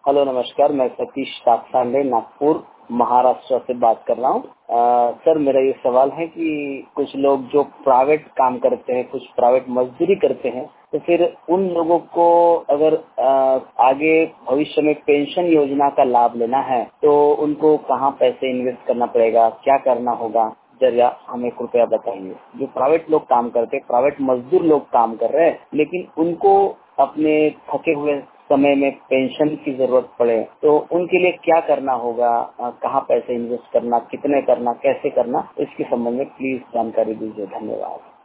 Hello नमस्कार, मैं सतीश ताकसांडे नागपुर महाराष्ट्र से बात कर रहा हूँ। सर, मेरा ये सवाल है कि कुछ लोग जो प्राइवेट काम करते हैं, कुछ प्राइवेट मजदूरी करते हैं, तो फिर उन लोगों को अगर आगे भविष्य में पेंशन योजना का लाभ लेना है तो उनको कहाँ पैसे इन्वेस्ट करना पड़ेगा, क्या करना होगा, जरा हमें कृपया बताइए। जो प्राइवेट लोग काम करते हैं, प्राइवेट मजदूर लोग काम कर रहे हैं, लेकिन उनको अपने थके हुए समय में पेंशन की जरूरत पड़े तो उनके लिए क्या करना होगा, कहाँ पैसे इन्वेस्ट करना, कितने करना, कैसे करना, इसके संबंध में प्लीज जानकारी दीजिए। धन्यवाद।